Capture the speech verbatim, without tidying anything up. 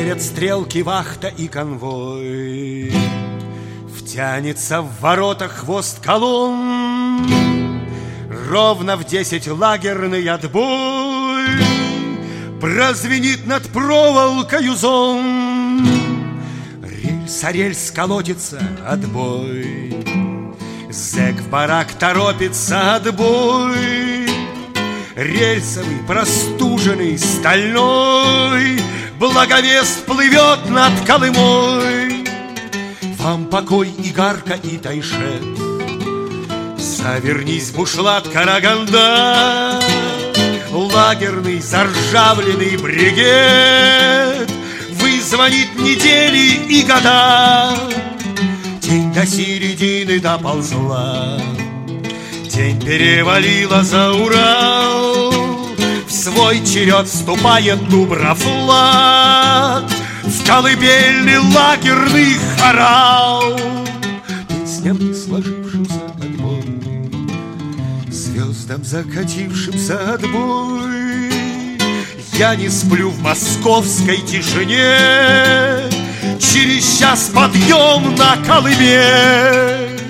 Делят стрелки вахта и конвой. Втянется в ворота хвост колонн. Ровно в десять лагерный отбой. Прозвенит над проволокою зон. Рельс о рельс колотится, отбой. Зэк в барак торопится, отбой. Рельсовый, простуженный, стальной, благовест плывет над Колымой. Вам покой, Игарка и Тайшет. Завернись в бушлат, Караганда. Лагерный, заржавленный бригет вызвонит недели и года. День до середины доползла, день перевалила за Урал. В свой черед вступает Дуброфлаг, в колыбельный лагерный хорал. Песням не сложившимся отбой, звездам закатившимся отбой. Я не сплю в московской тишине, через час подъем на Колыме.